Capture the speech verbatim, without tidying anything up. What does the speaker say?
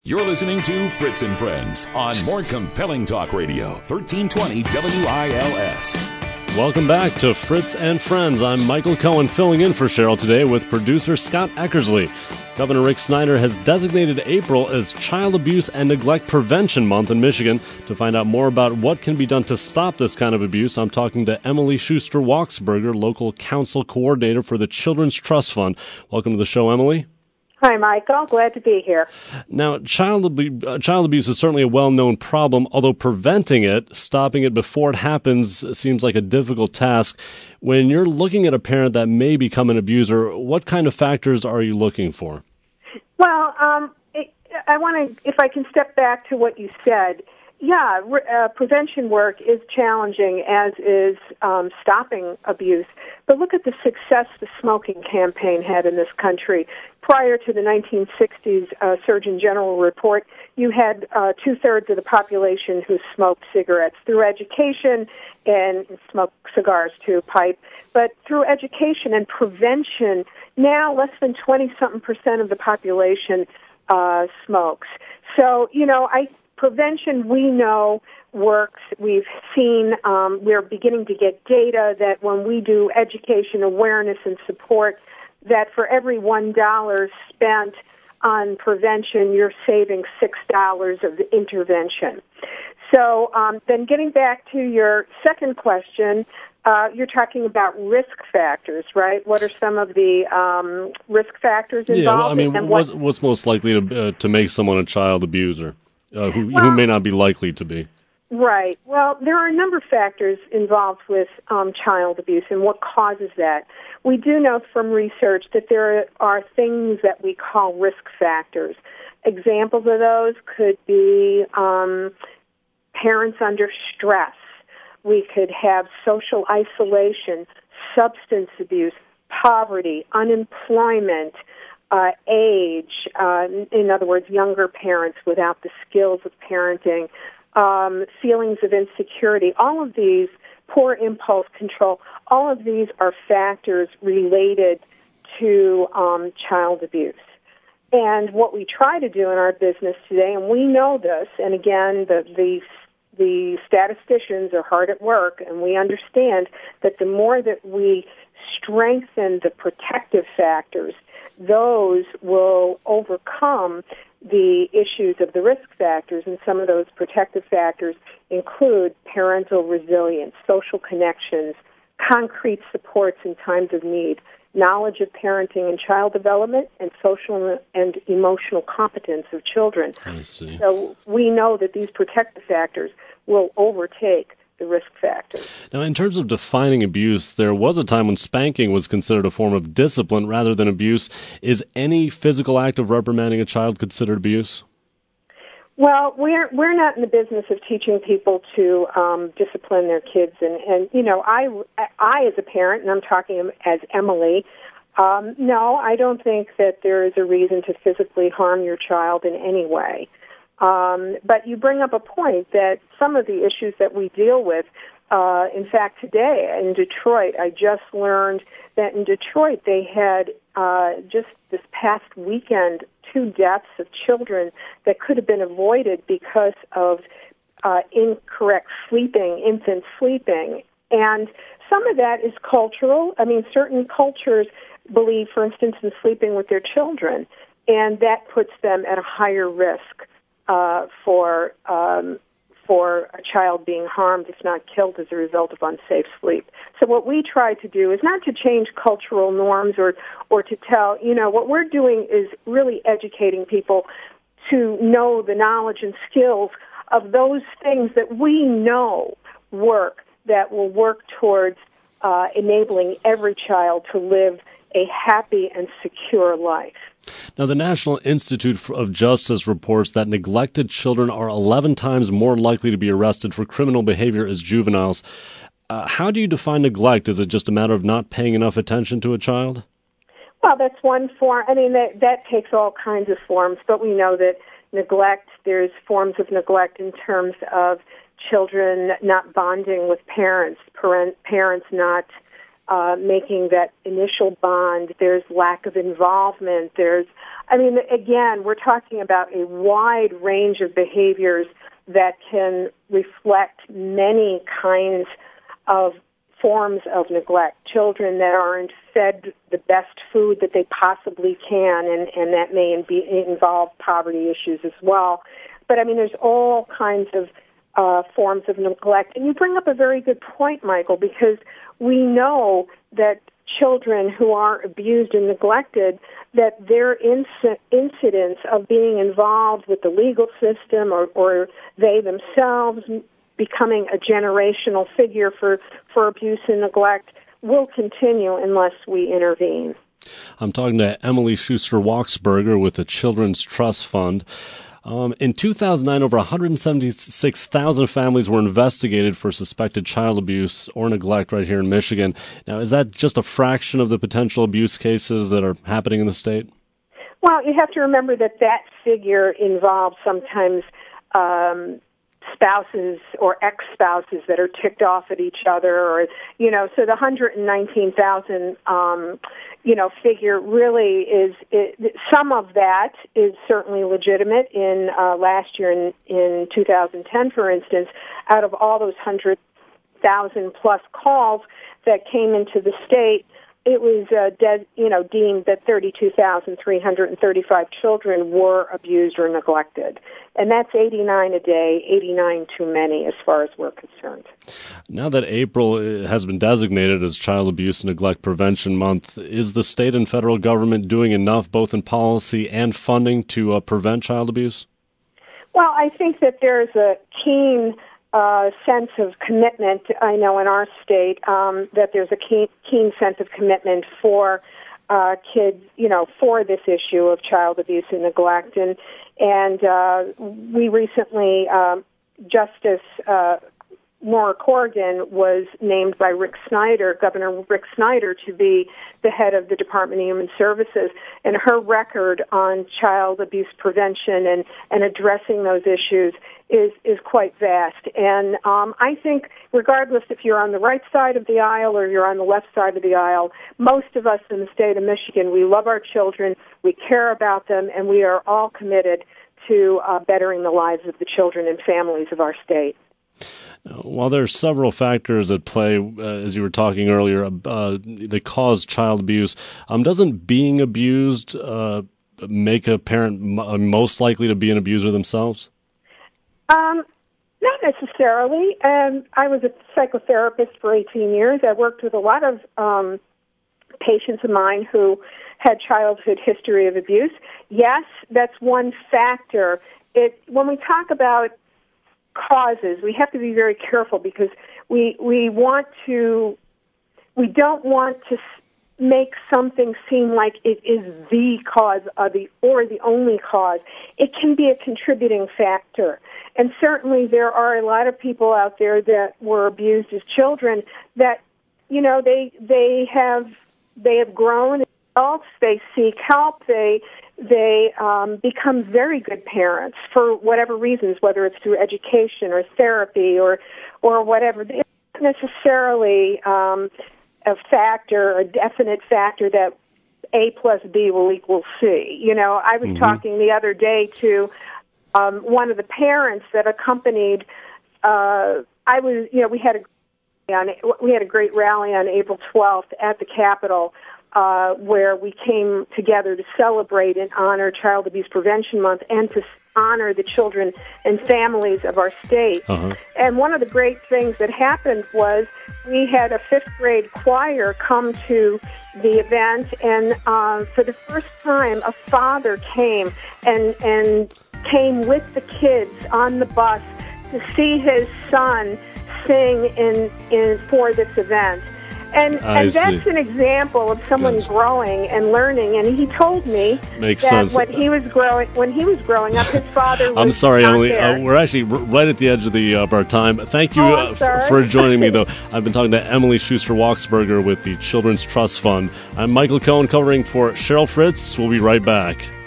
You're listening to Fritz and Friends on more compelling talk radio, thirteen twenty W I L S. Welcome back to Fritz and Friends. I'm Michael Cohen, filling in for Cheryl today with producer Scott Eckersley. Governor Rick Snyder has designated April as Child Abuse and Neglect Prevention Month in Michigan. To find out more about what can be done to stop this kind of abuse, I'm talking to Emily Schuster-Waksberger, local council coordinator for the Children's Trust Fund. Welcome to the show, Emily. Hi, Michael. Glad to be here. Now, child, abu- uh, child abuse is certainly a well-known problem, although preventing it, stopping it before it happens, seems like a difficult task. When you're looking at a parent that may become an abuser, what kind of factors are you looking for? Well, um, it, I want to, if I can step back to what you said, yeah, re- uh, prevention work is challenging, as is um, stopping abuse. But look at the success the smoking campaign had in this country. Prior to the nineteen sixties uh, Surgeon General report, you had uh, two-thirds of the population who smoked cigarettes. Through education, and smoked cigars too, pipe, but through education and prevention, now less than twenty-something percent of the population uh, smokes. So, you know, I prevention, we know, works. We've seen, um, we're beginning to get data that when we do education, awareness, and support, that for every one dollar spent on prevention, you're saving six dollars of the intervention. So um, then getting back to your second question, uh, you're talking about risk factors, right? What are some of the um, risk factors involved? Yeah, well, I mean, and what's, what, what's most likely to uh, to make someone a child abuser, uh, who, well, who may not be likely to be? Right. Well, there are a number of factors involved with um, child abuse and what causes that. We do know from research that there are things that we call risk factors. Examples of those could be um, parents under stress. We could have social isolation, substance abuse, poverty, unemployment, uh, age, uh, in other words, younger parents without the skills of parenting, Um, feelings of insecurity, all of these, poor impulse control, all of these are factors related to um, child abuse. And what we try to do in our business today, and we know this, and again, the, the, the statisticians are hard at work, and we understand that the more that we strengthen the protective factors, those will overcome the issues of the risk factors, and some of those protective factors include parental resilience, social connections, concrete supports in times of need, knowledge of parenting and child development, and social and emotional competence of children. I see. So we know that these protective factors will overtake the risk factors. Now, in terms of defining abuse, there was a time when spanking was considered a form of discipline rather than abuse. Is any physical act of reprimanding a child considered abuse? Well, we're we're not in the business of teaching people to um, discipline their kids, and, and you know, I I as a parent, and I'm talking as Emily, um, no, I don't think that there is a reason to physically harm your child in any way. Um, but you bring up a point that some of the issues that we deal with, uh, in fact, today in Detroit, I just learned that in Detroit they had uh, just this past weekend two deaths of children that could have been avoided because of uh, incorrect sleeping, infant sleeping. And some of that is cultural. I mean, certain cultures believe, for instance, in sleeping with their children, and that puts them at a higher risk Uh, for um, for a child being harmed, if not killed, as a result of unsafe sleep. So what we try to do is not to change cultural norms or or to tell, you know, what we're doing is really educating people to know the knowledge and skills of those things that we know work, that will work towards uh, enabling every child to live a happy and secure life. Now, the National Institute of Justice reports that neglected children are eleven times more likely to be arrested for criminal behavior as juveniles. Uh, how do you define neglect? Is it just a matter of not paying enough attention to a child? Well, that's one form. I mean, that, that takes all kinds of forms, but we know that neglect, there's forms of neglect in terms of children not bonding with parents, parent, parents not uh, making that initial bond. There's lack of involvement. There's, I mean, again, we're talking about a wide range of behaviors that can reflect many kinds of forms of neglect. Children that aren't fed the best food that they possibly can, and, and that may be, involve poverty issues as well. But, I mean, there's all kinds of uh, forms of neglect. And you bring up a very good point, Michael, because we know that children who are abused and neglected, that their inc- incidence of being involved with the legal system or, or they themselves becoming a generational figure for, for abuse and neglect will continue unless we intervene. I'm talking to Emily Schuster-Wachsberger with the Children's Trust Fund. Um, in two thousand nine, over one hundred seventy-six thousand families were investigated for suspected child abuse or neglect right here in Michigan. Now, is that just a fraction of the potential abuse cases that are happening in the state? Well, you have to remember that that figure involves sometimes um, spouses or ex-spouses that are ticked off at each other, or, you know, so the one hundred nineteen thousand, um, you know, figure really is, it, some of that is certainly legitimate. In uh, last year in, in two thousand ten, for instance, out of all those one hundred thousand plus calls that came into the state, it was, uh, de- you know, deemed that thirty-two thousand three hundred thirty-five children were abused or neglected. And that's eighty-nine a day, eighty-nine too many as far as we're concerned. Now that April has been designated as Child Abuse and Neglect Prevention Month, is the state and federal government doing enough, both in policy and funding, to uh, prevent child abuse? Well, I think that there's a keen Uh, sense of commitment. I know in our state um, that there's a keen, keen sense of commitment for uh, kids, you know, for this issue of child abuse and neglect. And and uh, we recently, um, Justice uh, Maura Corrigan was named by Rick Snyder, Governor Rick Snyder, to be the head of the Department of Human Services. And her record on child abuse prevention and, and addressing those issues is, is quite vast. And um, I think regardless if you're on the right side of the aisle or you're on the left side of the aisle, most of us in the state of Michigan, we love our children, we care about them, and we are all committed to uh, bettering the lives of the children and families of our state. While there are several factors at play, uh, as you were talking earlier, uh, that cause child abuse, um, doesn't being abused uh, make a parent m- most likely to be an abuser themselves? Um, not necessarily. Um, I was a psychotherapist for eighteen years. I worked with a lot of um, patients of mine who had childhood history of abuse. Yes, that's one factor. It, when we talk about causes, we have to be very careful because we we want to we don't want to make something seem like it is the cause of the or the only cause. It can be a contributing factor, and certainly there are a lot of people out there that were abused as children that, you know, they they have they have grown as adults, they seek help, they they um, become very good parents for whatever reasons, whether it's through education or therapy or or whatever. It's not necessarily um, a factor, a definite factor that A plus B will equal C. You know, I was mm-hmm. talking the other day to um, one of the parents that accompanied. Uh, I was, you know, we had a on we had a great rally on April twelfth at the Capitol. Uh, where we came together to celebrate and honor Child Abuse Prevention Month and to honor the children and families of our state. Uh-huh. And one of the great things that happened was we had a fifth grade choir come to the event, and uh, for the first time, a father came and and came with the kids on the bus to see his son sing in in for this event. And, and that's an example of someone yes. growing and learning. And he told me Makes that sense. when he was growing, when he was growing up, his father was I'm sorry, not Emily. there. Uh, we're actually r- right at the edge of the uh, of our time. Thank you oh, uh, f- for joining me, though. I've been talking to Emily Schuster-Wachsberger with the Children's Trust Fund. I'm Michael Cohen, covering for Cheryl Fritz. We'll be right back.